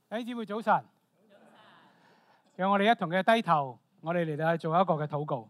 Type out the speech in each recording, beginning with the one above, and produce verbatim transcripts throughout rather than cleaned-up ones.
弟兄姊妹早晨，讓我哋一同嘅低頭，我哋嚟到去做一個嘅禱告。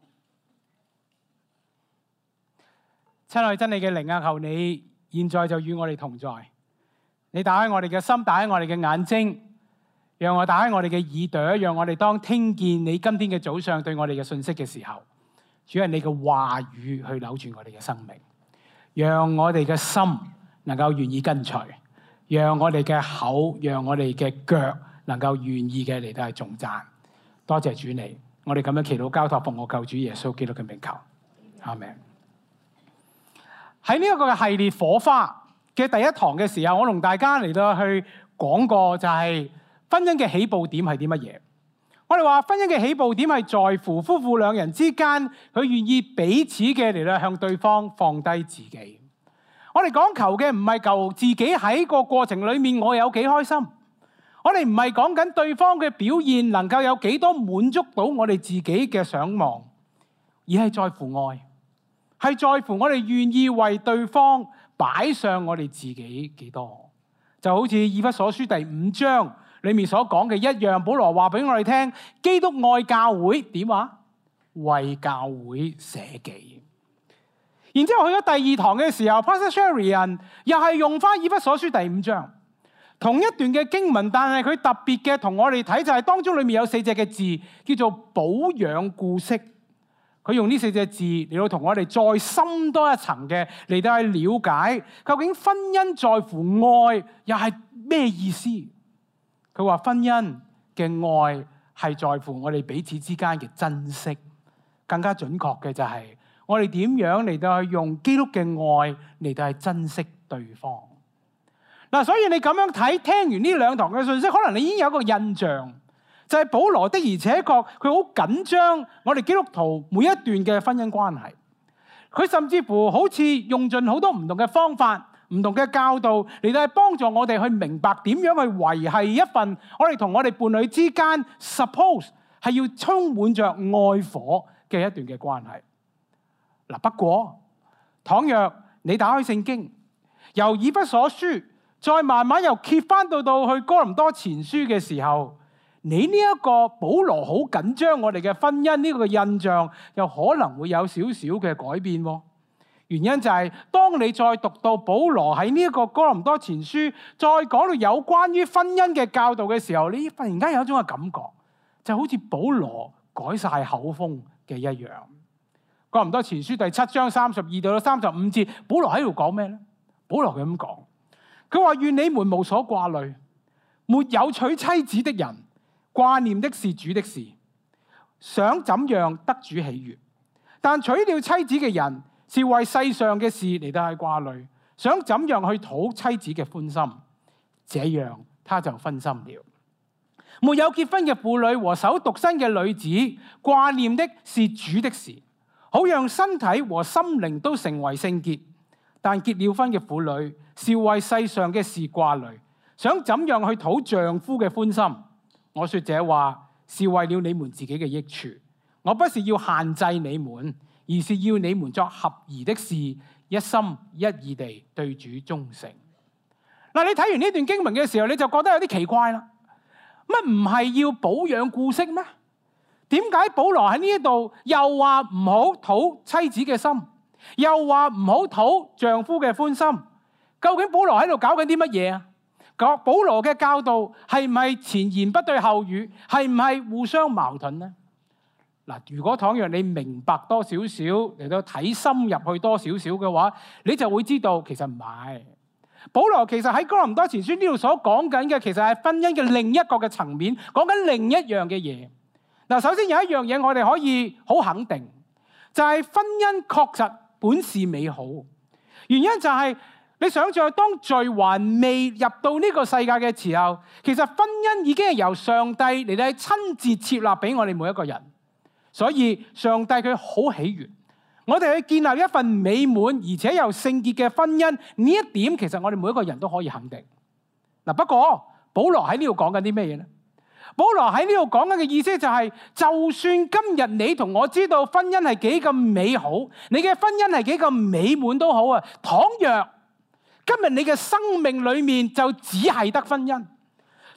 親愛真理嘅靈啊，求你現在就與我哋同在。你打開我哋嘅心，打開我哋嘅眼睛，讓我打開我哋嘅耳朵，讓我哋當聽見你今天嘅早上對我哋嘅信息嘅時候，主係你嘅話語去扭轉我哋嘅生命，讓我哋嘅心能夠願意跟隨。讓我哋嘅口，讓我哋嘅腳能夠願意嘅嚟到係頌讚。多謝主你，我哋咁樣祈禱交託奉我救主耶穌基督嘅名求，阿們。喺呢一個系列火花嘅第一堂嘅時候，我同大家嚟到去講過就係婚姻嘅起步點係啲乜嘢。我哋話婚姻嘅起步點係在乎夫婦兩人之間，佢願意彼此嘅嚟到向對方放低自己。我哋講求嘅唔係求自己喺個過程裏面我有幾開心，我哋唔係講緊對方嘅表現能夠有幾多滿足到我哋自己嘅想望，而係在乎愛，係在乎我哋願意為對方擺上我哋自己幾多。就好似以弗所書第五章裏面所講嘅一樣，保羅話俾我哋聽，基督愛教會點啊？為教會捨己。然之後去咗第二堂嘅時候 Pastor Sherian 又係用翻以弗所書第五章同一段嘅經文，但係佢特別嘅同我哋睇就係當中裏面有四隻嘅字叫做保養顧惜。佢用呢四隻字嚟到同我哋再深多一層嘅嚟到去了解究竟婚姻在乎愛又係咩意思？佢話婚姻嘅愛係在乎我哋彼此之間嘅珍惜，更加準確嘅就係、是。我哋點樣嚟到去用基督嘅愛嚟到去珍惜對方嗱？所以你咁樣睇，聽完呢兩堂嘅信息，可能你已經有一個印象，就係、是、保羅的而且確佢好緊張我哋基督徒每一段嘅婚姻關係。佢甚至乎好似用盡好多唔同嘅方法、唔同嘅教導嚟到去幫助我哋去明白點樣去維繫一份我哋同我哋伴侶之間 suppose 係要充滿着愛火嘅一段嘅關係。嗱，不過倘若你打開聖經，由以弗所書再慢慢又揭翻到到去哥林多前書嘅時候，你呢一個保羅好緊張我哋嘅婚姻呢個印象，又可能會有少少嘅改變。原因就係、是、當你再讀到保羅喺呢一個哥林多前書再講到有關於婚姻嘅教導嘅時候，你忽然間有一種嘅感覺，就好似保羅改晒口風嘅一樣。哥林多前書第七章三十二到三十五節，保羅喺度講咩咧？保羅佢咁講，佢話願你們無所掛慮，沒有娶妻子的人掛念的是主的事，想怎樣得主喜悅；但娶了妻子嘅人是為世上嘅事嚟到去掛慮，想怎樣去討妻子嘅歡心，這樣他就分心了。沒有結婚嘅婦女和守獨身嘅女子掛念的是主的事，好讓身體和心靈都成為聖潔。但結了婚嘅婦女是為世上嘅事掛慮，想怎樣去討丈夫嘅歡心。我說這話是為了你們自己嘅益處，我不是要限制你們，而是要你們作合宜的事，一心一意地對主忠誠。嗱，你睇完呢段經文嘅時候，你就覺得有啲奇怪啦。乜唔係要保養顧惜咩？點解保羅喺呢一度又話唔好討妻子嘅心，又話唔好討丈夫嘅歡心？究竟保羅喺度搞緊啲乜嘢啊？保羅嘅教導係唔係前言不對後語？係唔係互相矛盾呢？嗱，如果倘若你明白多少少嚟到睇深入去多少少嘅話，你就會知道其實唔係。保羅其實喺哥林多前書呢度所講緊嘅，其實係婚姻嘅另一個嘅層面，講緊另一樣嘅嘢。嗱，首先有一樣嘢我哋可以好肯定，就係婚姻確實本是美好。原因就係你想象當罪還未入到呢個世界嘅時候，其實婚姻已經係由上帝嚟到親自設立俾我哋每一個人，所以上帝佢好喜悅我哋去建立一份美滿而且又聖潔嘅婚姻。呢一點其實我哋每一個人都可以肯定。嗱，不過保羅喺呢度講緊啲咩嘢咧？保羅喺呢度講緊嘅意思就係，就算今日你同我知道婚姻係幾咁美好，你嘅婚姻係幾咁美滿都好啊。倘若今日你嘅生命裏面就只係得婚姻，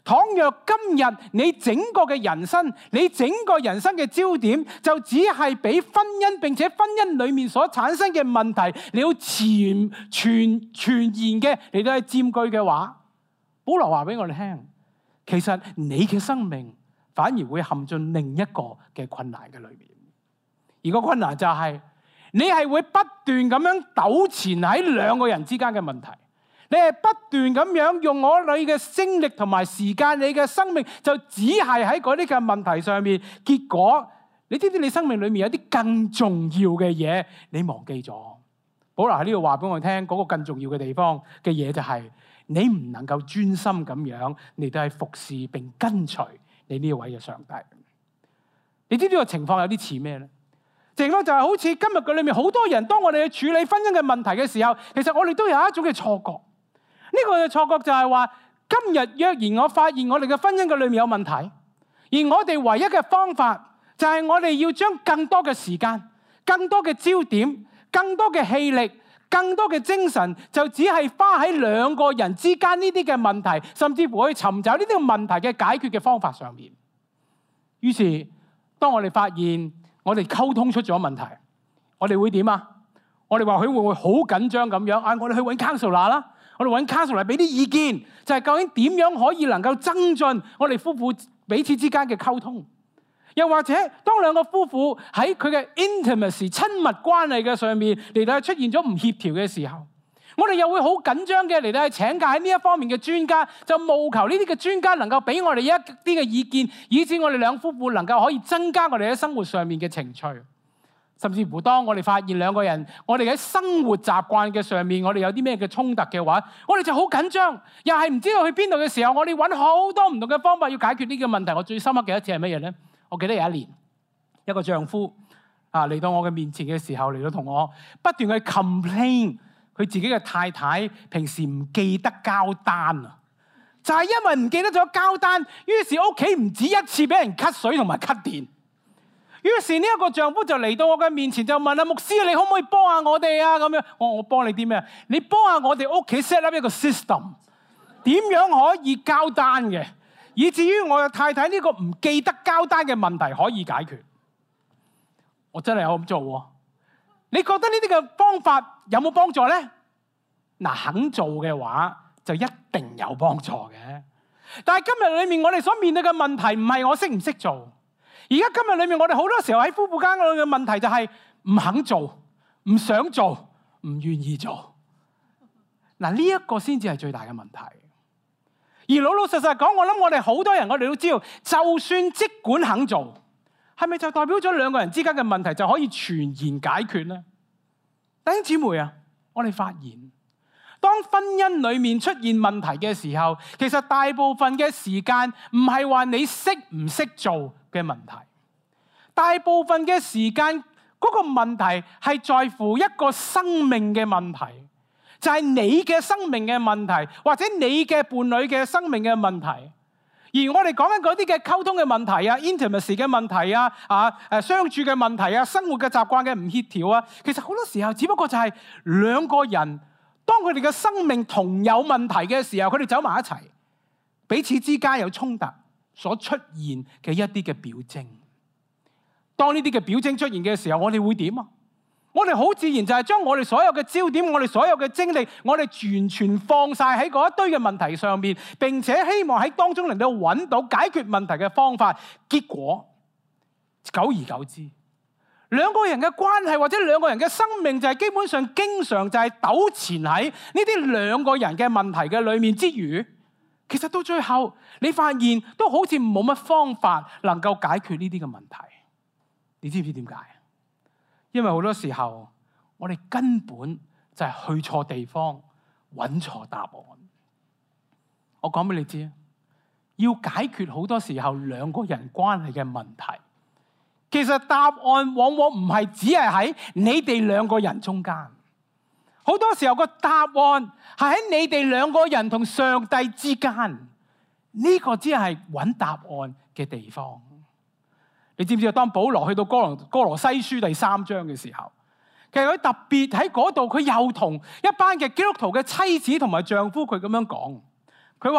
倘若今日你整個嘅人生，你整個人生嘅焦點就只係俾婚姻，並且婚姻裏面所產生嘅問題，你要全全全然嘅嚟到去佔據嘅話，保羅話俾我哋聽，其實你嘅生命反而會陷進另一個嘅困難嘅裏面。而個困難就係你係會不斷咁樣糾纏喺兩個人之間嘅問題。你係不斷咁樣用我你嘅精力同埋時間，你嘅生命就只係喺嗰啲嘅問題上面。結果你知唔知你生命裏面有啲更重要嘅嘢你忘記咗？保羅喺呢度話俾我聽，嗰個更重要嘅地方嘅嘢就係你唔能夠專心咁樣嚟到係服侍並跟隨你呢位嘅上帝。你知唔知個情況有啲似咩咧？情況就係好似今日嘅裏面好多人，當我哋去處理婚姻嘅問題嘅時候，其實我哋都有一種嘅錯覺。呢個嘅錯覺就係話，今日若然我發現我哋嘅婚姻嘅裏面有問題，而我哋唯一嘅方法就係我哋要將更多嘅時間、更多嘅焦點、更多嘅氣力、更多嘅精神，就只係花喺兩個人之間呢啲嘅問題，甚至乎去尋找呢啲問題嘅解決嘅方法上面。於是，當我哋發現我哋溝通出咗問題，我哋會點啊？我哋話佢會唔會好緊張咁樣？啊，我哋去揾 counselor 啦。我哋揾 counselor 嚟俾啲意見，就係究竟點樣可以能夠增進我哋夫婦彼此之間嘅溝通？又或者當兩個夫婦喺佢嘅 intimacy 親密關係嘅上面嚟到出現咗唔協調嘅時候，我哋又會好緊張嘅嚟到去請教喺呢一方面嘅專家，就務求呢啲嘅專家能夠俾我哋一啲嘅意見，以致我哋兩夫婦能夠可以增加我哋喺生活上面嘅情趣。甚至乎當我哋發現兩個人，我哋喺生活習慣嘅上面，我哋有啲咩嘅衝突嘅話，我哋就好緊張，又係唔知道去邊度嘅時候，我哋揾好多唔同嘅方法要解決呢個問題。我最深刻嘅一次係乜嘢咧？我記得有一年，一個丈夫啊嚟到我嘅面前嘅時候，嚟到同我不斷去 complain 佢自己嘅太太平時唔記得交單啊，就係因為唔記得咗交單，於是屋企唔止一次俾人 cut 水同埋 cut 電。於是呢一個丈夫就嚟到我嘅面前，就問啊，牧師，你可唔可以幫下我哋啊？咁樣，我我幫你啲咩？你幫下我哋屋企 set up 一個 system， 點樣可以交單嘅，以至於我嘅太太呢個唔記得交單嘅問題可以解決。我真係有咁做喎。你覺得呢啲嘅方法有冇幫助咧？嗱，肯做嘅話就一定有幫助嘅。但係今日裏面我哋所面對嘅問題唔係我識唔識做。而家今日裏面，我哋好多時候喺夫婦間嘅問題就係唔肯做、唔想做、唔願意做。嗱，呢一個先至係最大嘅問題。而老老實實講，我諗我哋好多人，我哋都知道，就算即管肯做，係咪就代表咗兩個人之間嘅問題就可以全然解決呢？弟兄姊妹啊，我哋發現，當婚姻裏面出現問題嘅時候，其實大部分嘅時間唔係話你識唔識做嘅問題，大部分嘅時間嗰個問題係在乎一個生命嘅問題，就係你嘅生命嘅問題，或者你嘅伴侶嘅生命嘅問題。而我哋講緊嗰啲嘅溝通嘅問題啊、intimacy 嘅問題啊、啊誒相處嘅問題啊、生活嘅習慣嘅唔協調啊，其實好多時候只不過就係兩個人當佢哋嘅生命同有問題嘅時候，佢哋走埋一齊，彼此之間有衝突所出現嘅一啲嘅表徵。當呢啲嘅表徵出現嘅時候，我哋會點啊？我哋好自然就係將我哋所有嘅焦點、我哋所有嘅精力，我哋完全放晒喺嗰一堆嘅問題上面，並且希望喺當中能夠揾到解決問題嘅方法。結果久而久之，兩個人嘅關係或者兩個人嘅生命就係基本上經常就係糾纏喺呢啲兩個人嘅問題嘅裏面之餘，其實到最後，你發現都好似冇乜方法能夠解決呢啲嘅問題。你知唔知點解？因為好多時候，我哋根本就係去錯地方，揾錯答案。我講俾你知，要解決好多時候兩個人關係嘅問題，其實答案往往唔係只係喺你哋兩個人中間。好多時候個答案係喺你哋兩個人同上帝之間，呢個只係揾答案嘅地方。你知唔知道？當保羅去到哥羅哥羅西書第三章嘅時候，其實佢特別喺嗰度，佢又同一班嘅基督徒嘅妻子同埋丈夫，佢咁樣講，佢話：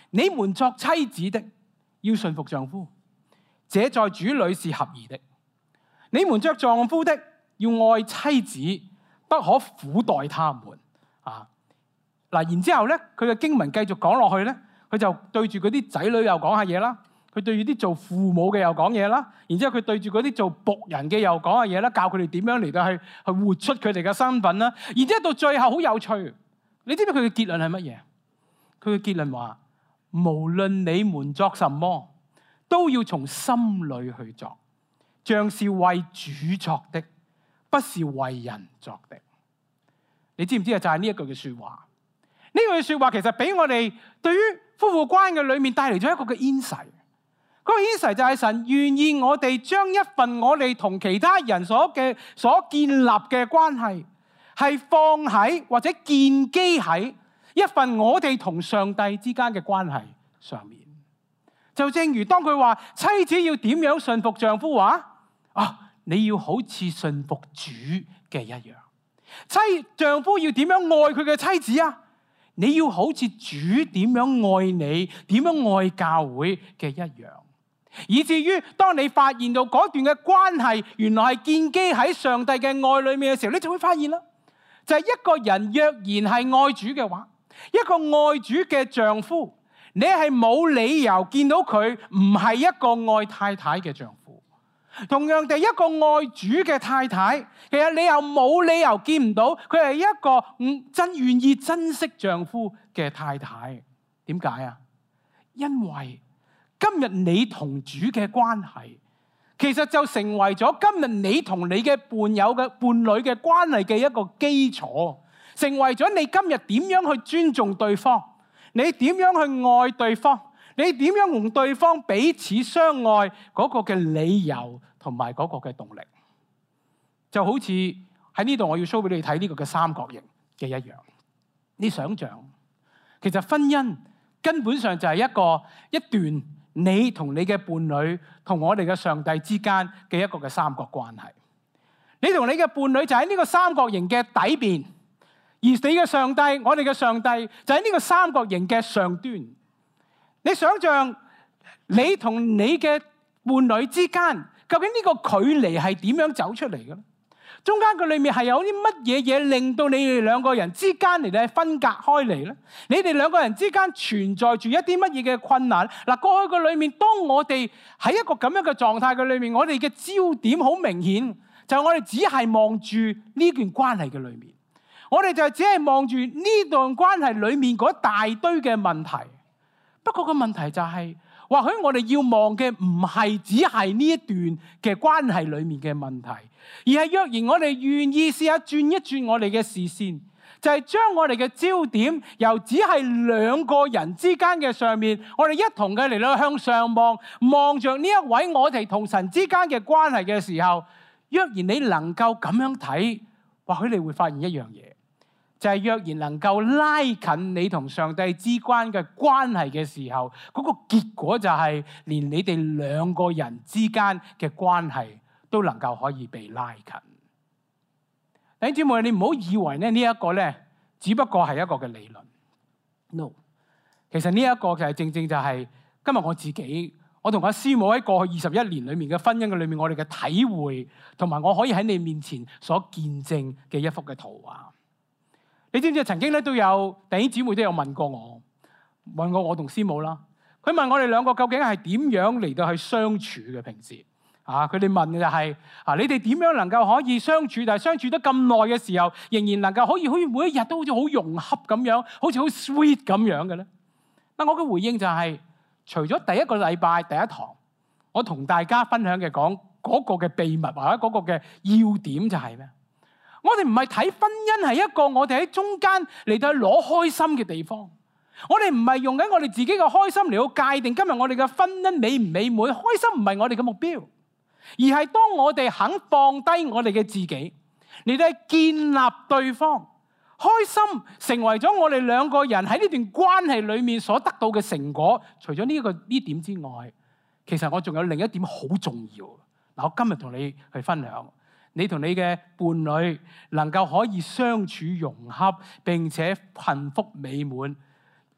你們作妻子的要順服丈夫，這在主裏是合宜的。你們作丈夫的要愛妻子，不可苦待他們。啊，嗱，然之後咧，佢嘅經文繼續講落去咧，佢就對住嗰啲仔女又講下嘢啦，佢對住啲做父母嘅又講嘢啦，然之後佢對住嗰啲做僕人嘅又講下嘢啦，教佢哋點樣嚟到去去活出佢哋嘅身份啦。然之後到最後好有趣，你知唔知佢嘅結論係乜嘢？佢嘅結論話：無論你們作什麼，都要從心裏去作，像是為主作的，不是為人作的。你知唔知啊？就係呢一句嘅說話。呢句說話其實俾我哋對於夫婦關係裏面帶嚟咗一個嘅 insight。嗰個 insight 就係神願意我哋將一份我哋同其他人所嘅所建立嘅關係，係放喺或者建基喺一份我哋同上帝之間嘅關係上面。就正如當佢話妻子要點樣順服丈夫話啊，你要好似順服主嘅一樣。妻丈夫要點樣愛佢嘅妻子啊？你要好似主點樣愛你，點樣愛教會嘅一樣。以至於當你發現到嗰段嘅關係原來係建基喺上帝嘅愛裏面嘅時候，你就會發現啦，就係一個人若然係愛主嘅話，一個愛主嘅丈夫，你係冇理由見到佢唔係一個愛太太嘅丈夫。同樣地，一個愛主嘅太太，其實你又冇理由見唔到佢係一個唔真願意珍惜丈夫嘅太太。點解啊？因為今日你同主嘅關係，其實就成為咗今日你同你嘅伴友嘅伴侶嘅關係嘅一個基礎，成為咗你今日點樣去尊重對方，你點樣去愛對方，你點樣同對方彼此相愛嗰個嘅理由同埋嗰個嘅動力，就好似喺呢度我要 show 俾你睇呢個嘅三角形嘅一樣。你想象，其實婚姻根本上就係一個一段你同你嘅伴侶同我哋嘅上帝之間嘅一個嘅三角關係。你同你嘅伴侶就喺呢個三角形嘅底邊，而你嘅上帝，我哋嘅上帝就喺呢個三角形嘅上端。你想象你同你嘅伴侶之間，究竟呢個距離係點樣走出嚟嘅咧？中間嘅裏面係有啲乜嘢嘢令到你哋兩個人之間嚟到分隔開嚟咧？你哋兩個人之間存在住一啲乜嘢嘅困難？嗱，過去嘅裏面，當我哋喺一個咁樣嘅狀態嘅裏面，我哋嘅焦點好明顯，就係我哋只係望住呢段關係嘅裏面，我哋就只係望住呢段關係裏面嗰大堆嘅問題。不過個問題就係，或許我哋要望嘅唔係只係呢一段嘅關係裏面嘅問題，而係若然我哋願意試下轉一轉我哋嘅視線，就係將我哋嘅焦點由只係兩個人之間嘅上面，我哋一同嘅嚟到向上望，望着呢一位我哋同神之間嘅關係嘅時候，若然你能夠咁樣睇，或許你會發現一樣嘢。就係若然能夠拉近你同上帝之間嘅關係嘅時候，嗰個結果就係連你哋兩個人之間嘅關係都能夠可以被拉近。弟兄姊妹，你唔好以為咧呢一個咧只不過係一個嘅理論。No， 其實呢一個就係正正就係今日我自己，我同阿師母喺過去二十一年裏面嘅婚姻嘅裏面，我哋嘅體會，同埋我可以喺你面前所見證嘅一幅嘅圖畫。你知唔知曾經咧都有弟兄姊妹都有問過我，問過我同師母啦。佢問我哋兩個究竟係點樣嚟到去相處嘅平時啊？佢哋問嘅就係、是、啊，你哋點樣能夠可以相處，但係相處得咁耐嘅時候，仍然能夠可以好似每一日都好似好融洽咁樣，好似好 sweet 咁樣嘅咧？嗱，我嘅回應就係、是，除咗第一個禮拜第一堂，我同大家分享嘅講嗰個嘅秘密或者嗰個嘅要點就係咩？我哋唔係睇婚姻係一個我哋喺中間嚟到攞開心嘅地方，我哋唔係用緊我哋自己嘅開心嚟到界定今日我哋嘅婚姻美唔美滿。開心唔係我哋嘅目標，而係當我哋肯放低我哋嘅自己嚟到建立對方，開心成為咗我哋兩個人喺呢段關係裏面所得到嘅成果。除咗呢個呢點之外，其實我仲有另一點好重要。嗱，我今日同你去分享。你同你嘅伴侶能夠可以相處融洽並且幸福美滿，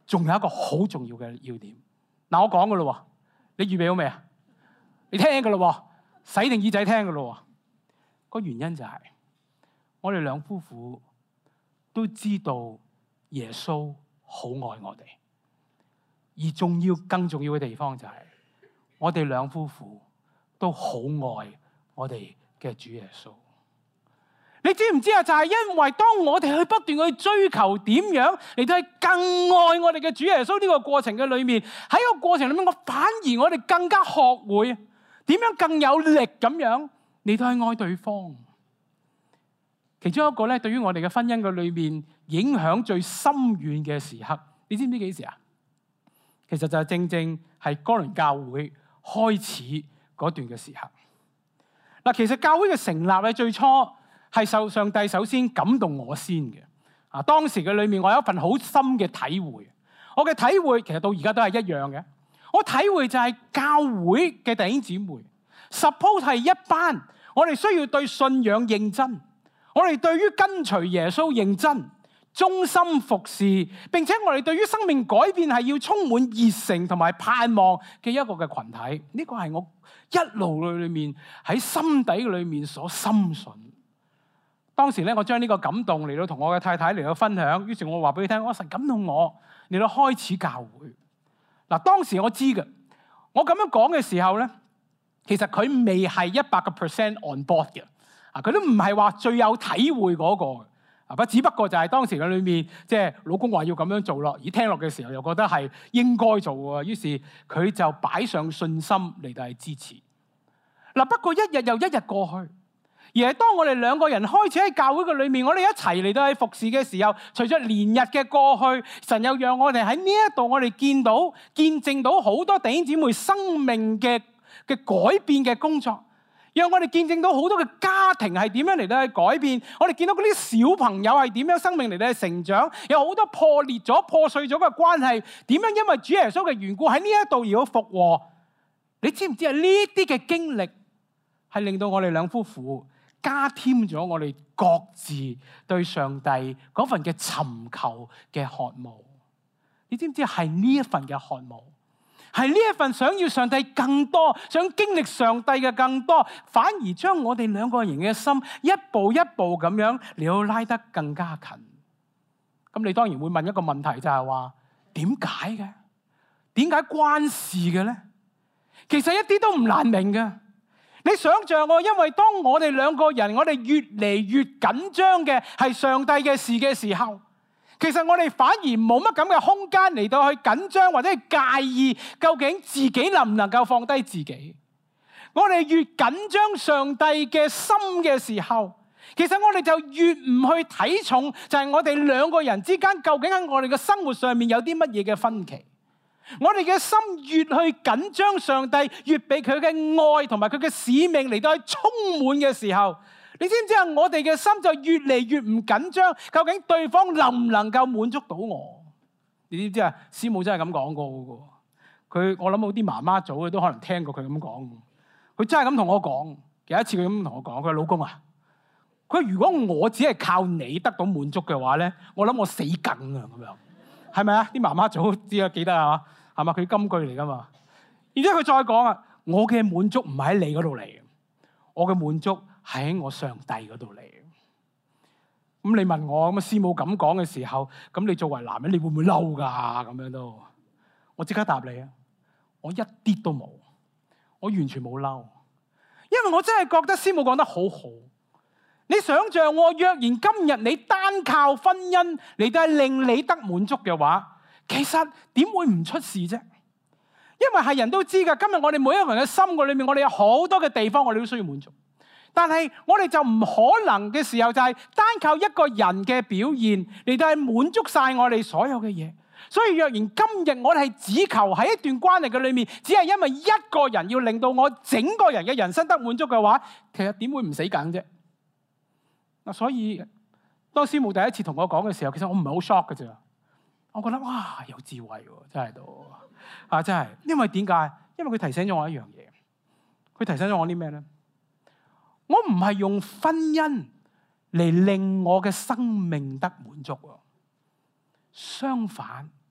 仲有一個好重要嘅要點。嗱，我講噶咯，你預備好未啊？你聽噶咯，洗定耳仔聽噶咯。個原因就係、是、我哋兩夫婦都知道耶穌好愛我哋，而重要更重要嘅地方就係、是、我哋兩夫婦都好愛我哋嘅主耶穌。你知唔知啊？就係因為當我哋去不斷去追求點樣嚟到去更愛我哋嘅主耶穌呢個過程嘅裏面，喺個過程裏面，我反而我哋更加學會點樣更有力咁樣嚟到去愛對方。其中一個咧，對於我哋嘅婚姻嘅裏面影響最深遠嘅時刻，你知唔知幾時啊？其實就係正正係哥倫教會開始嗰段嘅時刻。嗱，其實教會嘅成立咧，最初係受上帝首先感動我先嘅。啊，當時嘅裏面我有一份好深嘅體會。我嘅體會其實到而家都係一樣嘅。我體會就係教會嘅弟兄姊妹 suppose 係一班我哋需要對信仰認真，我哋對於跟隨耶穌認真、忠心服侍，並且我哋對於生命改變係要充滿熱誠同埋盼望嘅一個嘅群體。呢個係我一路裏面喺心底裏面所深信。當時咧，我將呢個感動嚟到同我嘅太太嚟到分享，於是我話俾佢聽，我神感動我嚟到開始教會。嗱，當時我知嘅，我咁樣講嘅時候咧，其實佢未係一百個 percent on board 嘅，啊，佢都唔係話最有體會嗰個，啊，不，只不過就係當時嘅裏面，即係老公話要咁樣做咯，而聽落嘅時候又覺得係應該做喎，於是佢就擺上信心嚟到係支持。嗱，不過一日又一日過去。而係當我哋兩個人開始喺教會嘅裏面，我哋一齊嚟到去服侍嘅時候，隨着年日嘅過去，神又讓我哋喺呢一度，我哋見到、見證到好多弟兄姊妹生命嘅嘅改變嘅工作，讓我哋見證到好多嘅家庭係點樣嚟到去改變，我哋見到嗰啲小朋友係點樣生命嚟到去成長，有好多破裂咗、破碎咗嘅關係，點樣因為主耶穌嘅緣故喺呢一度而要復和。你知唔知啊？呢啲嘅經歷係令到我哋兩夫婦加添咗我哋各自對上帝嗰份嘅尋求嘅渴慕。你知唔知係呢一份嘅渴慕，係呢一份想要上帝更多，想經歷上帝嘅更多，反而將我哋兩個人嘅心一步一步咁樣嚟到拉得更加近。咁你當然會問一個問題，就係話點解嘅？點解關事嘅咧？其實一啲都唔難明嘅。你想象我，因為當我哋兩個人，我哋越嚟越緊張嘅係上帝嘅事嘅時候，其實我哋反而冇乜咁嘅空間嚟到去緊張或者係介意究竟自己能唔能夠放低自己。我哋越緊張上帝嘅心嘅時候，其實我哋就越唔去睇重，就係我哋兩個人之間究竟喺我哋嘅生活上面有啲乜嘢嘅分歧。我哋嘅心越去緊張上帝，越俾佢嘅愛同埋佢嘅使命嚟到去充滿嘅時候，你知唔知啊？我哋嘅心就越嚟越唔緊張，究竟對方能唔能夠滿足到我？你知唔知啊？師母真係咁講過嘅。佢我諗好啲媽媽組都可能聽過佢咁講。佢真係咁同我講。有一次佢咁同我講，佢話老公啊，佢話如果我只係靠你得到滿足嘅話咧，我諗我死梗啊咁樣，係咪啊？啲媽媽組知啊，記得啊？係嘛？佢金句嚟噶嘛？然之後佢再講啊，我嘅滿足唔係喺你嗰度嚟嘅，我嘅滿足係喺我上帝嗰度嚟嘅。咁你問我咁啊，師母咁講嘅時候，咁你作為男人，你會唔會嬲噶？咁樣都，我即刻答你啊，我一啲都冇，我完全冇嬲，因為我真係覺得師母講得好好。你想象我若然今日你單靠婚姻嚟到令你得滿足嘅話，其實點會唔出事啫？因為係人都知噶，今日我哋每一個人嘅心嘅裏面，我哋有好多嘅地方，我哋都需要滿足。但係我哋就唔可能嘅時候，就係單靠一個人嘅表現嚟到係滿足晒我哋所有嘅嘢。所以若然今日我哋係只求喺一段關係嘅裏面，只係因為一個人要令到我整個人嘅人生得滿足嘅話，其實點會唔死梗啫？嗱，所以當師母第一次同我講嘅時候，其實我唔係好 shock 嘅啫。我覺得哇，有智慧喎，真係都啊，真係。因為點解？因為佢提醒咗我一樣嘢。佢提醒咗我啲咩咧？我唔係用婚姻嚟令我嘅生命得滿足喎。相反，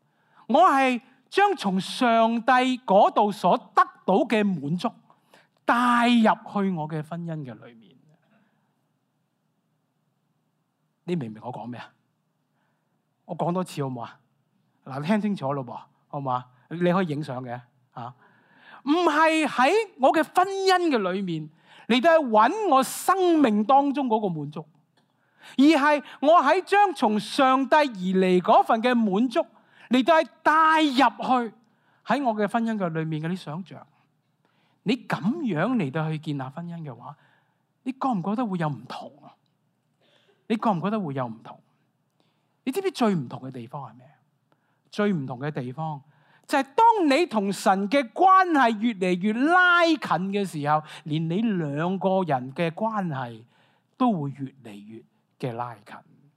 我係將從上帝嗰度所得到嘅滿足帶入去我嘅婚姻嘅裏面。你明唔明我講咩啊？我講多次好唔好啊？嗱，聽清楚咯噃，好唔好啊？你可以影相嘅嚇，唔係喺我嘅婚姻嘅裏面嚟到去揾我生命當中嗰個滿足，而係我喺將從上帝而嚟嗰份嘅滿足嚟到去帶入去喺我嘅婚姻嘅裏面嘅啲想像。你咁樣嚟到去建立婚姻嘅話，你覺唔覺得會有唔同啊？你覺唔覺得會有唔同？你知唔知最唔同嘅地方係咩？最唔同嘅地方就係當你同神嘅關係越嚟越拉近嘅時候，連你兩個人嘅關係都會越嚟越嘅拉近。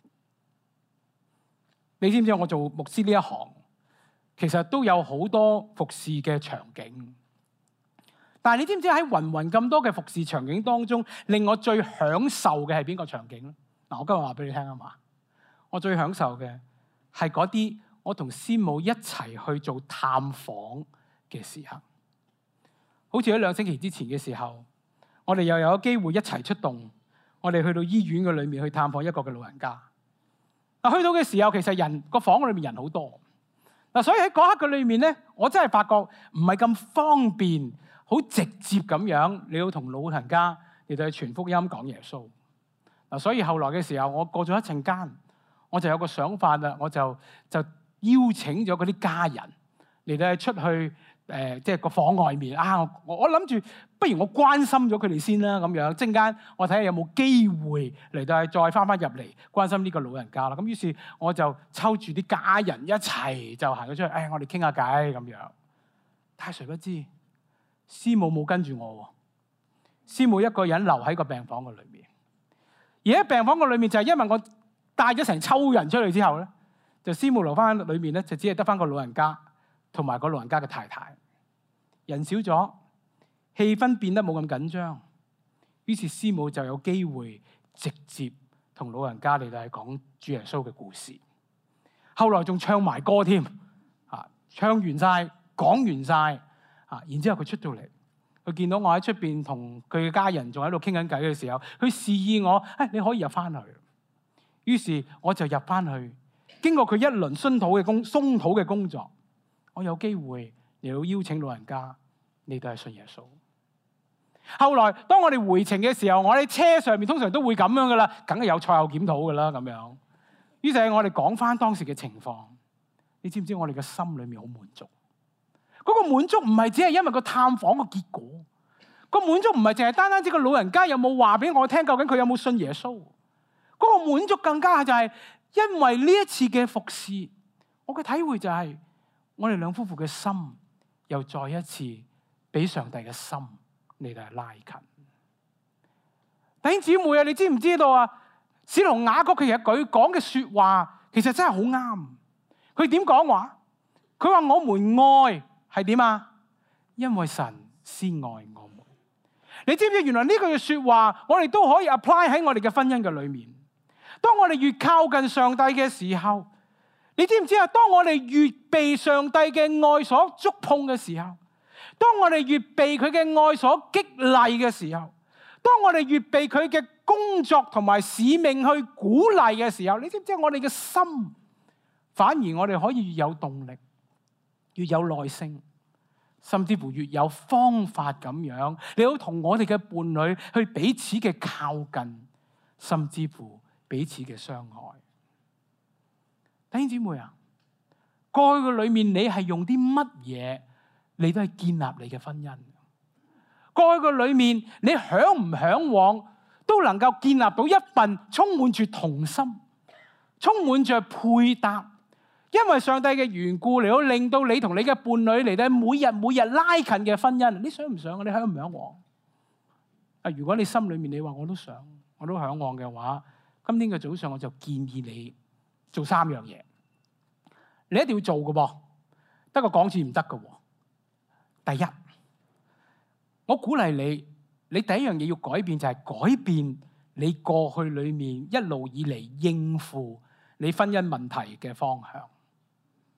你知唔知我做牧師呢一行，其實都有好多服侍嘅場景。但係你知唔知喺芸芸咁多嘅服侍場景當中，令我最享受嘅係邊個場景咧？嗱，我今日話俾你聽啊嘛，我最享受嘅係嗰啲我同師母一齊去做探訪嘅時候。好似喺兩星期之前嘅時候，我哋又有機會一齊出動，我哋去到醫院嘅裏面去探訪一個嘅老人家。嗱，去到嘅時候，其實人個房裏面人好多，嗱，所以喺嗰刻嘅裏面咧，我真係發覺唔係咁方便，好直接咁樣你要同老人家嚟到去傳福音講耶穌。嗱，所以後來嘅時候，我過咗一陣間，我就有個想法啦，我就就邀請咗嗰啲家人嚟到出去誒、呃，即係個房外面啊！我我諗住，不如我關心咗佢哋先啦，咁樣陣間我睇下有冇機會嚟到再翻翻入嚟關心呢個老人家啦。咁於是我就抽住啲家人一齊就行咗出去，誒、哎，我哋傾下偈咁樣。但係誰不知，師母冇跟住我喎，師母一個人留喺個病房嘅裏面。而喺病房個裏面就係因為我帶咗成抽人出去之後咧，就師母留翻喺裏面咧，就只係得翻個老人家同埋個老人家嘅太太，人少咗，氣氛變得冇咁緊張。於是師母就有機會直接同老人家嚟到係講主耶穌嘅故事。後來仲唱埋歌添，啊，唱完晒，講完晒，啊，然之後佢出到嚟。佢見到我喺出邊同佢嘅家人仲喺度傾緊偈嘅時候，佢示意我，誒、哎，你可以入翻去。於是我就入翻去，經過佢一輪鬆土嘅工鬆土嘅工作，我有機會嚟到邀請老人家，你都係信耶穌。後來當我哋回程嘅時候，我喺車上面通常都會咁樣噶啦，梗係有賽後檢討噶啦咁樣。於是我哋講翻當時嘅情況，你知唔知我哋嘅心裏面好滿足？嗰個滿足唔係只係因為個探訪嘅結果，個滿足唔係淨係單單只個老人家有冇話俾我聽，究竟佢有冇信耶穌？嗰個滿足更加就係因為呢一次嘅服侍，我嘅體會就係我哋兩夫婦嘅心又再一次俾上帝嘅心嚟到拉近。弟兄姊妹啊，你知唔知道啊？使徒雅各其實佢講嘅說話其實真係好啱。佢點講話？佢話我們愛係點啊？因為神先愛我們。你知唔知原來呢句說話我哋都可以 apply 喺我哋嘅婚姻嘅裏面。當我哋越靠近上帝嘅時候，你知唔知啊？當我哋越被上帝嘅愛所觸碰嘅時候，當我哋越被佢嘅愛所激勵嘅時候，當我哋越被佢嘅工作同埋使命去鼓勵嘅時候，你知唔知我哋嘅心反而我哋可以越有動力，越有耐性，甚至乎越有方法咁樣，你要同我哋嘅伴侶去彼此嘅靠近，甚至乎彼此嘅傷害。弟兄姊妹啊，過去嘅裏面你係用啲乜嘢你都係建立你嘅婚姻？過去嘅裏面你向唔向往都能夠建立到一份充滿住同心、充滿着配搭，因為上帝嘅緣故嚟到令到你同你嘅伴侶嚟到每日每日拉近嘅婚姻。你想唔想？你向唔向往？啊，如果你心裏面你話我都想，我都向往嘅話，今天嘅早上我就建議你做三樣嘢，你一定要做嘅噃，得個講字唔得嘅。第一，我鼓勵你，你第一樣嘢要改變就係改變你過去裏面一路以嚟應付你婚姻問題嘅方向。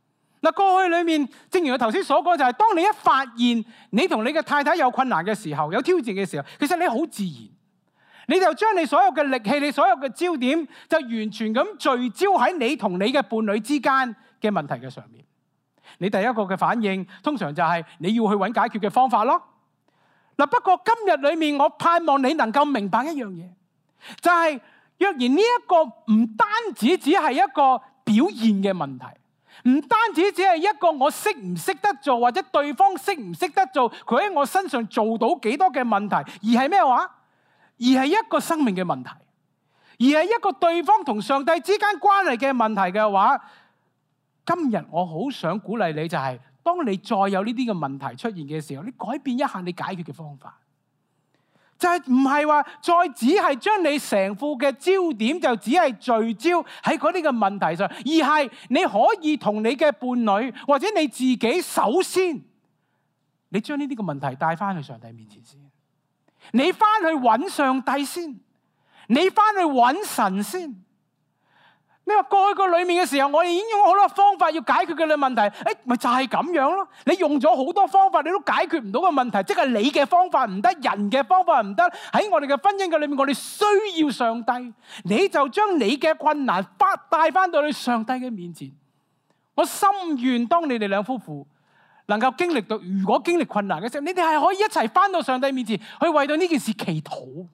嗱，過去裏面，正如我頭先所講，就係當你一發現你同你嘅太太有困難嘅時候，有挑戰嘅時候，其實你好自然，你就將你所有嘅力氣、你所有嘅焦點，就完全咁聚焦喺你同你嘅伴侶之間嘅問題嘅上面。你第一個嘅反應，通常就係你要去揾解決嘅方法咯。嗱，不過今日裏面，我盼望你能夠明白一樣嘢，就係若然呢一個唔單止只係一個表現嘅問題。唔單止只係一個我識唔識得做，或者對方識唔識得做，佢喺我身上做到幾多嘅問題，而係咩話？而係一個生命嘅問題，而係一個對方同上帝之間關係嘅問題嘅話，今日我好想鼓勵你，就係當你再有呢啲嘅問題出現嘅時候，你改變一下你解決嘅方法。就係唔係話再只係將你成副嘅焦點就只係聚焦喺嗰啲嘅問題上，而係你可以同你嘅伴侶或者你自己，首先你將呢啲嘅問題帶翻去上帝面前先，你翻去揾上帝先，你翻去揾神先。你話過去個裏面嘅時候，我哋已經用好多方法要解決佢嘅問題，誒，咪就係咁樣咯。你用咗好多方法，你都解決唔到嘅問題，即係你嘅方法唔得，人嘅方法唔得。喺我哋嘅婚姻嘅裏面，我哋需要上帝。你就將你嘅困難翻帶翻到去上帝嘅面前。我心願當你哋兩夫婦能夠經歷到，如果經歷困難嘅時候，你哋係可以一齊翻到上帝面前，去為到呢件事祈禱。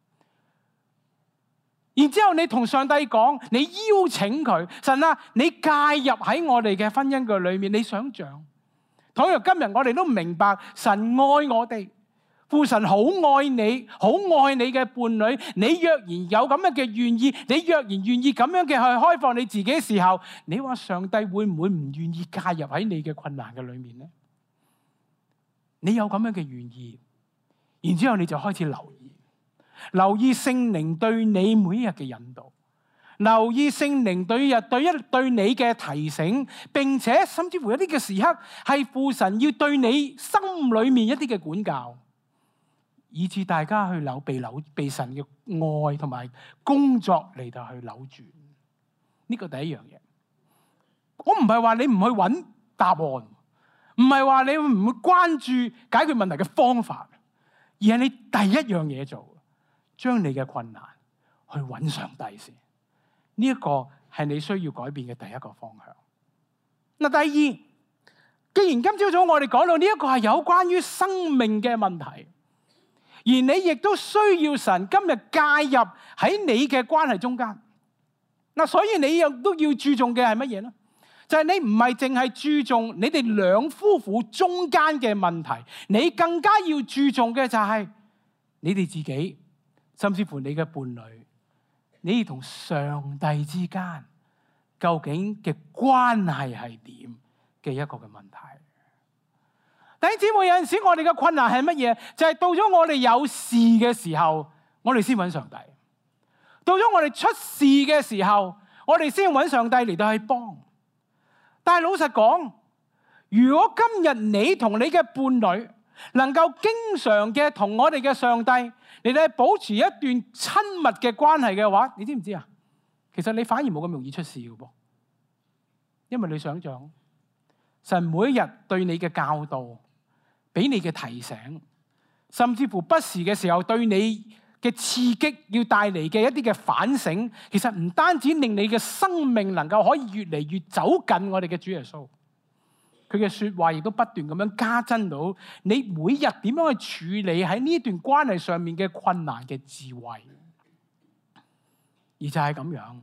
然之後你同上帝講，你邀請佢，神啊，你介入喺我哋嘅婚姻嘅裏面。你想象，倘若今日我哋都明白神愛我哋，父神好愛你，好愛你嘅伴侶。你若然有咁樣嘅願意，你若然願意咁樣嘅去開放你自己嘅時候，你話上帝會唔會唔願意介入喺你嘅困難嘅裏面呢？你有咁樣嘅願意，然之後你就開始留意。留意聖靈對你每一日嘅引導，留意聖靈對日對一對你嘅提醒，並且甚至乎一啲嘅時刻係父神要對你心裏面一啲嘅管教，以致大家去扭被扭被神嘅愛同埋工作嚟到去扭轉。呢個第一樣嘢，我唔係話你唔去揾答案，唔係話你唔會關注解決問題嘅方法，而係你第一樣嘢做。將你嘅困難去揾上帝先，呢一個係你需要改變嘅第一個方向。嗱，第二，既然今朝早我哋講到呢一個係有關於生命嘅問題，而你亦都需要神今日介入喺你嘅關係中間。嗱，所以你又都要注重嘅係乜嘢呢？就係你唔係淨係注重你哋兩夫婦中間嘅問題，你更加要注重嘅就係你哋自己。甚至乎你嘅伴侶，你同上帝之間究竟嘅關係係點嘅一個嘅問題。弟兄姊妹，有陣時我哋嘅困難係乜嘢？就係到咗我哋有事嘅時候，我哋先揾上帝；到咗我哋出事嘅時候，我哋先揾上帝嚟到去幫。但係老實講，如果今日你同你嘅伴侶能夠經常嘅同我哋嘅上帝你哋保持一段親密嘅關係嘅話，你知唔知啊？其實你反而冇咁容易出事嘅噃，因為你想象神每一日對你嘅教導，俾你嘅提醒，甚至乎不時嘅時候對你嘅刺激，要帶嚟嘅一啲嘅反省，其實唔單止令你嘅生命能夠可以越嚟越走近我哋嘅主耶穌。佢嘅說話亦都不斷咁樣加增到你每日點樣去處理喺呢段關係上面嘅困難嘅智慧，而就係咁樣，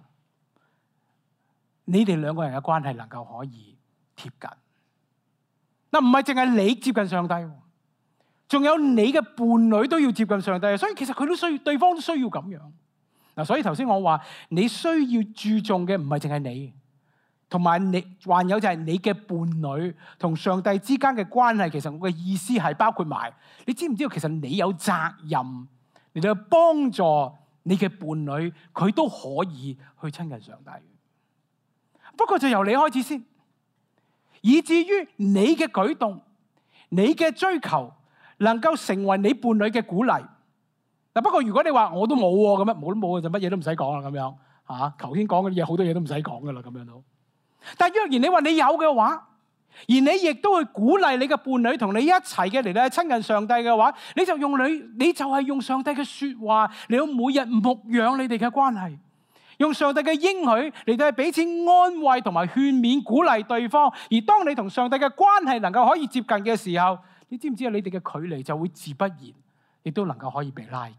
你哋兩個人嘅關係能夠可以貼近。嗱，唔係淨係你接近上帝，仲有你嘅伴侶都要接近上帝，所以其實佢都需要，對方都需要咁樣。嗱，所以頭先我話你需要注重嘅唔係淨係你。同埋你，還有就係你嘅伴侶同上帝之間嘅關係，其實我嘅意思係包括埋，你知唔知道其實你有責任嚟到幫助你嘅伴侶，佢都可以去親近上帝。不過就由你開始先，以至於你嘅舉動、你嘅追求能夠成為你伴侶嘅鼓勵。嗱，不過如果你話我都冇喎，咁樣冇都冇就乜嘢都唔使講啦，咁樣嚇。頭先講嘅嘢好多嘢都唔使講噶啦，咁樣都。但若然你話你有嘅話， 而你亦都會鼓勵你嘅伴侶同你一齊嘅嚟到親近上帝嘅話，你就用你，你就係用上帝嘅說話嚟到每日牧養你哋嘅關係，用上帝嘅應許嚟到彼此安慰同埋勸勉鼓勵對方。而當你同上帝嘅關係能夠可以接近嘅時候，你知唔知啊？你哋嘅距離就會自不然，亦都能夠可以被拉近。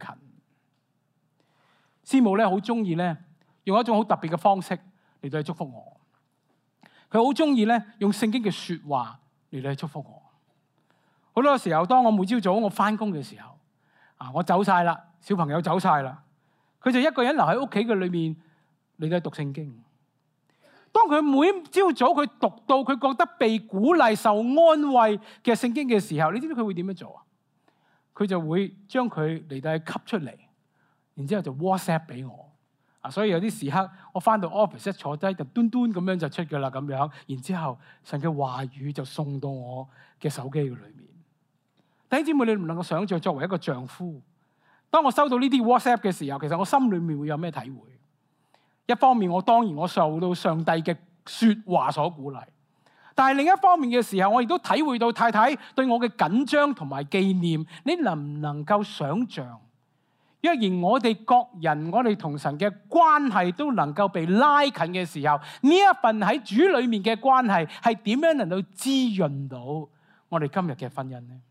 師母咧好中意咧用一種好特別嘅方式嚟到去祝福我。佢好中意咧用聖經嘅說話嚟到去祝福我。好多時候，當我每朝早我翻工嘅時候，啊，我走晒啦，小朋友走晒啦，佢就一個人留喺屋企嘅裏面嚟到讀聖經。當佢每朝早佢讀到佢覺得被鼓勵、受安慰嘅聖經嘅時候，你知唔知佢會點樣做啊？佢就會將佢嚟到去吸出嚟，然之後就 WhatsApp 俾我。啊，所以有啲時刻，我翻到 office 一坐低就端端咁樣就出㗎啦，咁樣，然之後神嘅話語就送到我嘅手機嘅裏面。弟兄姊妹，你唔能夠想象作為一個丈夫，當我收到呢啲 WhatsApp 嘅時候，其實我心裏面會有咩體會？一方面，我當然我受到上帝嘅說話所鼓勵，但係另一方面嘅時候，我亦都體會到太太對我嘅緊張同埋紀念。你能唔能夠想象？若然我哋各人，我哋同神嘅關係都能夠被拉近嘅時候，呢一份喺主裏面嘅關係係點樣能夠滋潤到我哋今日嘅婚姻呢？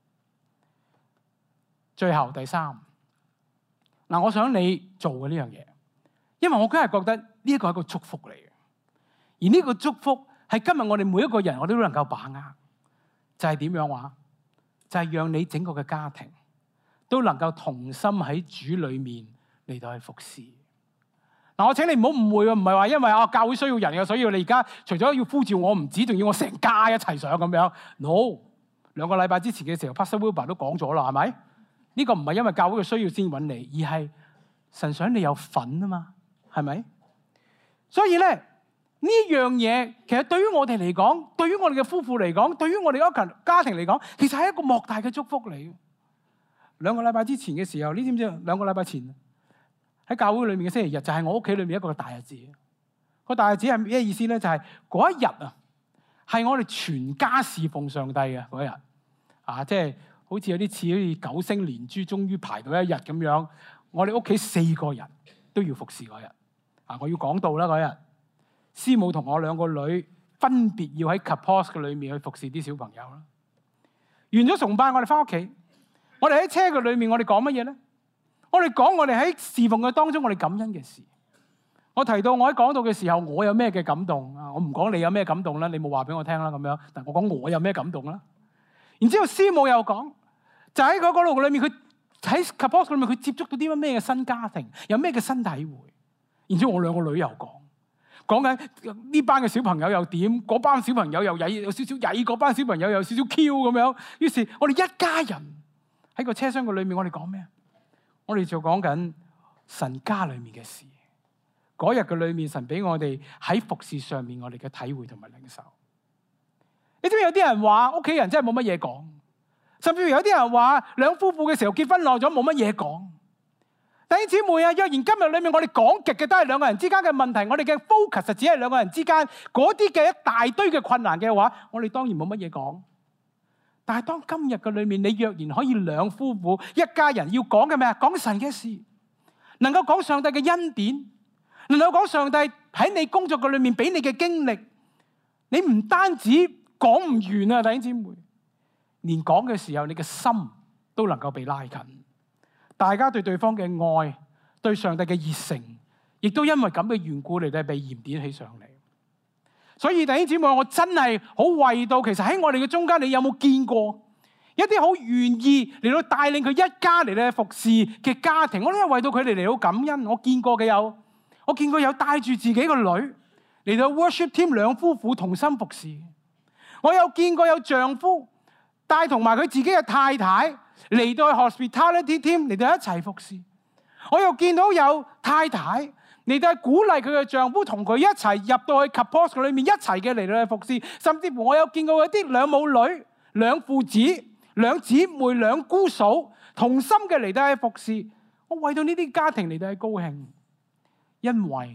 最後第三，嗱，我想你做嘅呢樣嘢，因為我真係覺得呢一個係一個祝福嚟嘅，而呢個祝福係今日我哋每一個人我哋都能夠把握，就係點樣話？就係讓你整個嘅家庭都能夠同心喺主裏面嚟到去服侍。嗱，我請你唔好誤會喎，唔係話因為啊教會需要人嘅，所以你而家除咗要呼召我唔止，仲要我成家一齊上咁樣。No， 兩個禮拜之前嘅時候 Pastor Wilbur 都講咗啦，係咪？呢個唔係因為教會嘅需要先揾你，而係神想你有份啊嘛，係咪？所以咧呢樣嘢，其實對於我哋嚟講，對於我哋嘅夫婦嚟講，對於我哋嗰群家庭嚟講，其實係一個莫大嘅祝福嚟。兩個禮拜之前嘅時候，你知唔知？兩個禮拜前喺教會裏面嘅星期日，就係我屋企裏面一個大日子。個大日子係咩意思咧？就係嗰一日啊，係我哋全家侍奉上帝嘅嗰一日啊，即係好似有啲似好似九星連珠，終於排到一日咁樣。我哋屋企四個人都要服侍嗰日啊！我要講道啦嗰日，師母同我兩個女分別要喺 Kapos 嘅裏面去服侍啲小朋友啦。完咗崇拜，我哋翻屋企。我哋喺車嘅裏面，我哋講乜嘢咧？我哋講我哋喺侍奉嘅當中，我哋感恩嘅事。我提到我喺講道嘅時候，我有咩嘅感動啊？我唔講你有咩感動啦，你冇話俾我聽啦咁樣。但係我講我有咩感動啦。然之後師母又講，就喺嗰個路裏面，佢喺 Kapos 裏面，佢接觸到啲乜咩嘅新家庭，有咩嘅新體會。然之後我兩個女又講，講緊呢班嘅小朋友又點，嗰班小朋友又曳，有少少曳，嗰班小朋友又有少少 Q 咁樣。於是，我哋一家人喺個車廂嘅裏面，我哋講咩？我哋就講緊神家裏面嘅事。嗰日嘅裏面，神俾我哋喺服事上面，我哋嘅體會同埋領受。你知唔知有啲人話屋企人真係冇乜嘢講，甚至有啲人話兩夫婦嘅時候結婚耐咗冇乜嘢講。弟兄姊妹啊，若然今日裏面我哋講極嘅都係兩個人之間嘅問題，我哋嘅 focus 只係兩個人之間嗰啲嘅一大堆嘅困難嘅話，我哋當然冇乜嘢講。但係當今日嘅裏面，你若然可以兩夫婦一家人要講嘅咩啊？講神嘅事，能夠講上帝嘅恩典，能夠講上帝喺你工作嘅裏面俾你嘅經歷，你唔單止講唔完啊！弟兄姊妹，連講嘅時候，你嘅心都能夠被拉近，大家對對方嘅愛，對上帝嘅熱誠，亦都因為咁嘅緣故嚟到被燃點起上嚟。所以弟兄姊妹，我真係好為到，其實喺我哋嘅中間，你有冇見過一啲好願意嚟到帶領佢一家嚟到服侍嘅家庭？我都係為到佢哋嚟到感恩。我見過嘅有，我見過有帶住自己個女嚟到 worship team，兩夫婦同心服侍。我有見過有丈夫帶同埋佢自己嘅太太嚟到 hospitality team 嚟到一齊服侍。我又見到有太太嚟到鼓勵佢嘅丈夫同佢一齊入到去 Kapos 裏面一齊嘅嚟到去服侍，甚至乎我有見過一啲兩母女、兩父子、兩姊妹、兩姑嫂同心嘅嚟到去服侍。我為到呢啲家庭嚟到去高興，因為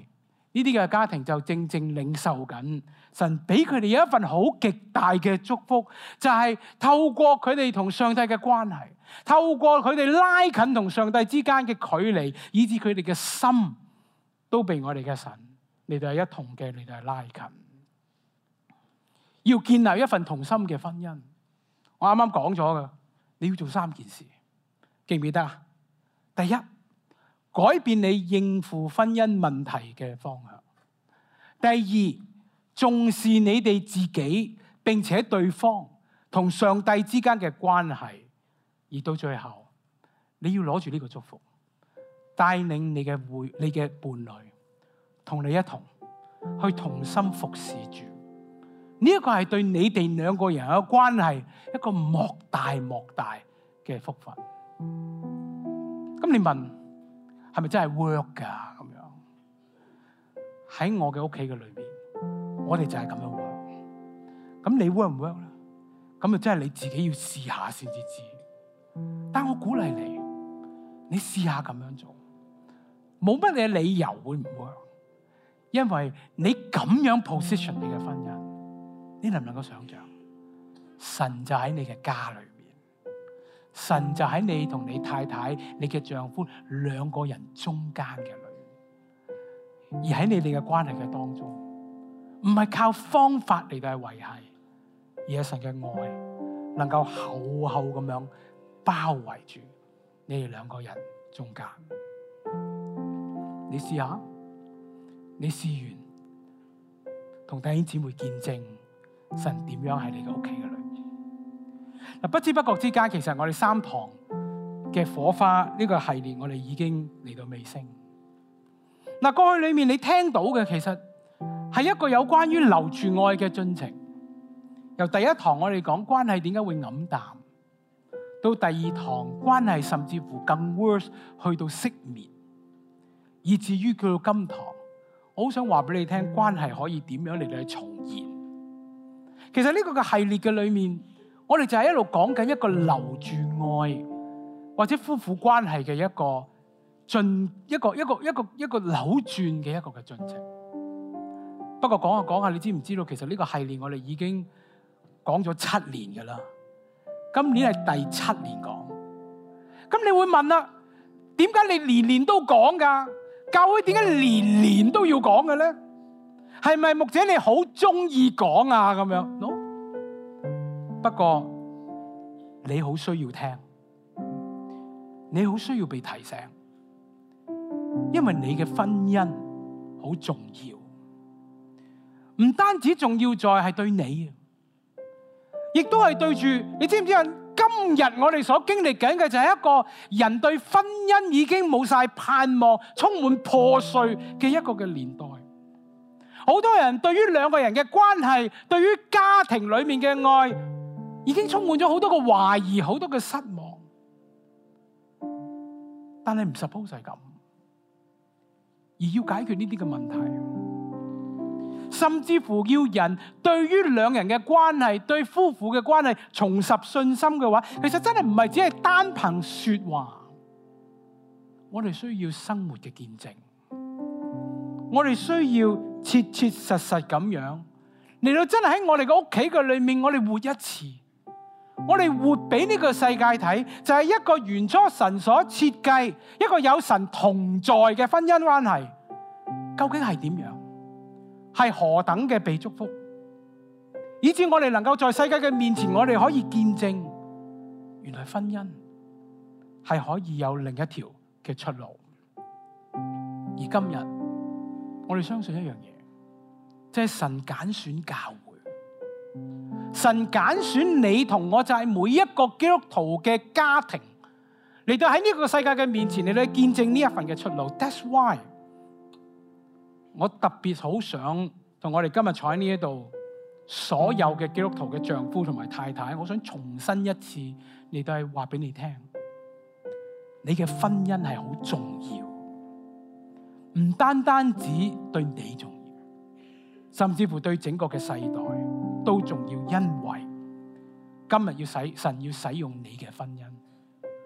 呢啲嘅家庭就正正領受緊神俾佢哋有一份好極大嘅祝福，就係透過佢哋同上帝嘅關係，透過佢哋拉近同上帝之間嘅距離，以致佢哋嘅心都被我哋嘅神嚟到係一同嘅嚟到係拉近。要建立一份同心嘅婚姻，我啱啱講咗㗎，你要做三件事，記唔記得啊？第一，改變你應付婚姻問題嘅方向。第二，重視你哋自己，並且對方同上帝之間嘅關係。而到最後，你要攞住呢個祝福，帶領你嘅會、你嘅伴侶，同你一同去同心服侍主。呢一個係對你哋兩個人嘅關係一個莫大莫大嘅福分。咁你問係咪真係 work 㗎？咁樣喺我嘅屋企嘅裏邊，我哋就係咁樣 work。咁你 work 唔 work 咧？咁啊真係你自己要試下先至知。但我鼓勵你，你試下咁樣做，冇乜嘢理由會唔 work，因為你咁樣 position 你嘅婚姻。你能唔能夠想象，神就喺你嘅家裏面，神就喺你同你太太、你嘅丈夫兩個人中間嘅裏面，而喺你哋嘅關係嘅當中，唔係靠方法嚟到去維繫，而係神嘅愛能夠厚厚咁樣包圍住你哋兩個人中間。你試下，你試完同弟兄姊妹見證神點樣喺你嘅屋企嘅裏面。嗱，不知不覺之間，其實我哋三堂嘅火花呢個系列，我哋已經嚟到尾聲。嗱，過去裏面你聽到嘅，其實係一個有關於留住愛嘅進程。由第一堂我哋講關係點解會黯淡，到第二堂關係甚至乎更 worse 去到熄滅，以至於叫到今堂，我好想話俾你聽，關係可以點樣嚟到去重現。其實呢個嘅系列嘅裏面，我哋就係一路講緊一個留住愛或者夫婦關係嘅一個進一個一個一個一個扭轉嘅一個嘅進程。不過講下講下，你知唔知道其實呢個系列我哋已經講咗七年噶啦，今年係第七年講。咁你會問啦，點解你年年都講噶？教會點解年年都要講嘅咧？係咪牧者你好中意講啊？咁樣 no？ 不過你好需要聽，你好需要被提醒，因為你嘅婚姻好重要，唔單止重要在係對你，亦都係對住你。知唔知啊？今日我哋所經歷緊嘅就係一個人對婚姻已經冇晒盼望，充滿破碎嘅一個嘅年代。好多人對於兩個人嘅關係，對於家庭裏面嘅愛，已經充滿咗好多嘅懷疑，好多嘅失望。但係唔 suppose 係咁，而要解決呢啲嘅問題，甚至乎要人對於兩人嘅關係，對夫婦嘅關係重拾信心嘅話，其實真係唔係只係單憑說話，我哋需要生活嘅見證，我哋需要切切實實咁樣嚟到真係喺我哋嘅屋企嘅裏面，我哋活一次，我哋活俾呢個世界睇，就係一個原初神所設計，一個有神同在嘅婚姻關係，究竟係點樣？係何等嘅被祝福，以至我哋能夠在世界嘅面前，我哋可以見證，原來婚姻係可以有另一條嘅出路。而今日我哋相信一樣嘢，即係神揀選教會，神揀選你同我，就係每一個基督徒嘅家庭嚟到喺呢個世界嘅面前嚟到見證呢一份嘅出路。That's why 我特別好想同我哋今日坐喺呢一度所有嘅基督徒嘅丈夫同埋太太，我想重申一次嚟到係話俾你聽，你嘅婚姻係好重要，唔單單止對你重要，甚至乎對整個嘅世代都重要，因為今日要使神要使用你嘅婚姻，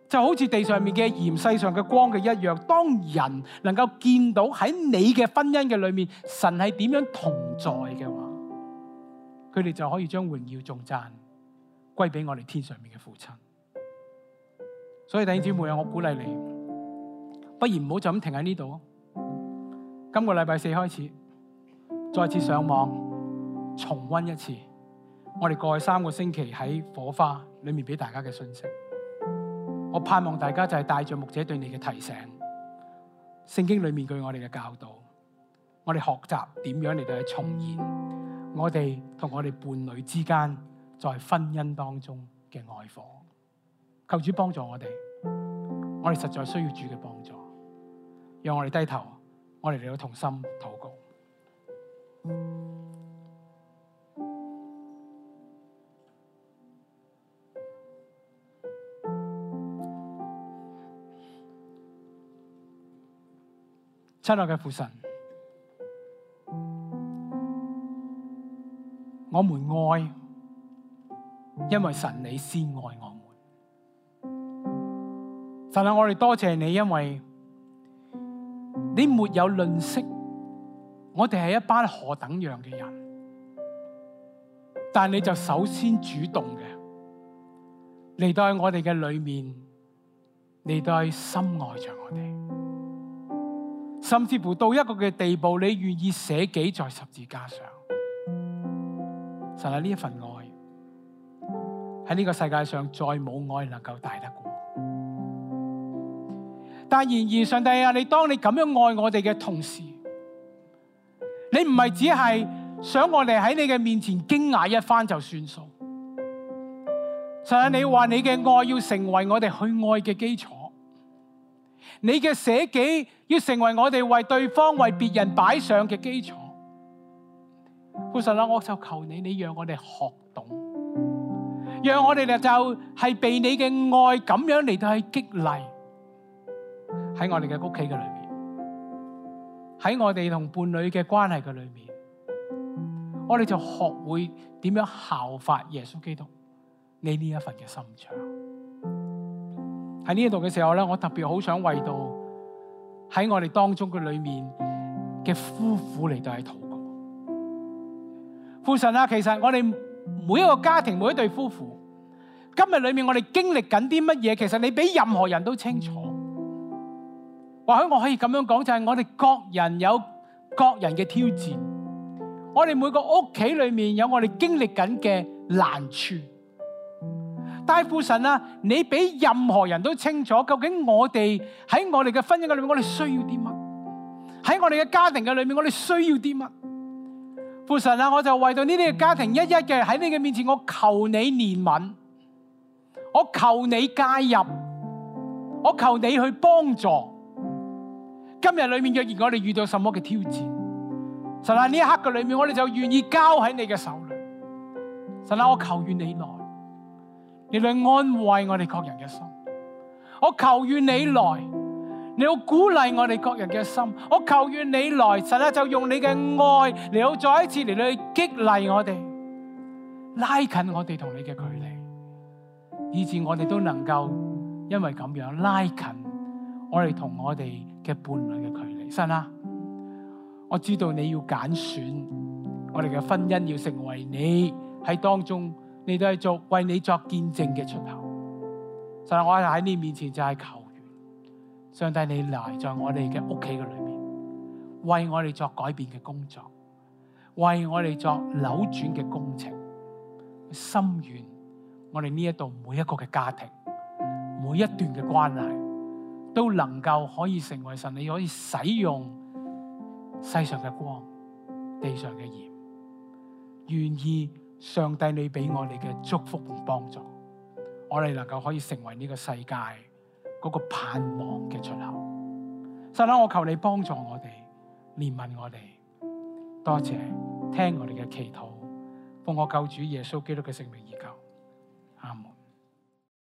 就好似地上面嘅鹽，世上嘅光嘅一樣。當人能夠見到喺你嘅婚姻嘅裏面，神係點樣同在嘅話，佢哋就可以將榮耀頌讚歸俾我哋天上面嘅父親。所以弟兄姊妹啊，我鼓勵你，不如唔好就咁停喺呢度。今個禮拜四開始，再次上網重溫一次我哋過去三個星期喺火花裏面俾大家嘅信息。我盼望大家就係帶着牧者對你嘅提醒，聖經裏面對我哋嘅教導，我哋學習點樣嚟到去重現我哋同我哋伴侶之間在婚姻當中嘅愛火。求主幫助我哋，我哋實在需要主嘅幫助，讓我哋低頭，我哋嚟到同心禱告。親愛嘅父神，我們愛，因為神你先愛我們。神啊，我哋多謝你，因為你沒有吝嗇，我哋係一班何等樣嘅人，但你就首先主動嘅嚟到我哋嘅裏面，嚟到深愛着我哋。甚至乎到一個嘅地步，你願意捨己在十字架上。神啊，呢一份愛喺呢個世界上再冇愛能夠大得過。但然而，上帝啊，你當你咁樣愛我哋嘅同時，你唔係只係想我哋喺你嘅面前驚訝一番就算數。神啊，你話你嘅愛要成為我哋去愛嘅基礎。你嘅捨己要成為我哋為對方、為別人擺上嘅基礎。父神啊，我就求你，你讓我哋學懂，讓我哋就係被你嘅愛咁樣嚟到去激勵，喺我哋嘅屋企嘅裏面，喺我哋同伴侶嘅關係嘅裏面，我哋就學會點樣效法耶穌基督你呢一份嘅心腸。喺呢度嘅時候咧，我特別好想為到喺我哋當中嘅裏面嘅夫婦嚟到去禱告。父神啊，其實我哋每一個家庭、每一對夫婦，今日裏面我哋經歷緊啲乜嘢，其實你比任何人都清楚。或許我可以咁樣講，就係我哋各人有各人嘅挑戰，我哋每個屋企裏面有我哋經歷緊嘅難處。但係父神啊，你比任何人都清楚，究竟我哋喺我哋嘅婚姻嘅裏面，我哋需要啲乜？喺我哋嘅家庭嘅裏面，我哋需要啲乜？父神啊，我就為到呢啲嘅家庭一一嘅喺你嘅面前，我求你憐憫，我求你介入，我求你去幫助。今日裏面若然我哋遇到什麼嘅挑戰，神啊，呢一刻嘅裏面，我哋就願意交喺你嘅手裏。神啊，我求願你來。你來安慰我哋各人嘅心，我求願你來，你要鼓勵我哋各人嘅心，我求願你來，神啊，就用你嘅愛嚟到再一次嚟到去激勵我哋，拉近我哋同你嘅距離，以致我哋都能夠因為咁樣拉近我哋同我哋嘅伴侶嘅距離。神啊，我知道你要揀選我哋嘅婚姻要成為你喺當中，你都係做為你作見證嘅出口。神啊，我喺你面前就係求願，上帝你嚟在我哋嘅屋企嘅裏面，為我哋作改變嘅工作，為我哋作扭轉嘅工程。心願我哋呢一度每一個嘅家庭，每一段嘅關係，都能夠可以成為神你可以使用世上嘅光，地上嘅鹽，願意上帝你俾我哋嘅祝福同幫助，我哋能夠可以成為呢個世界嗰個盼望嘅出口。神啊，我求你幫助我哋，憐憫我哋，多謝聽我哋嘅祈禱，奉我救主耶穌基督嘅聖名而求，阿門。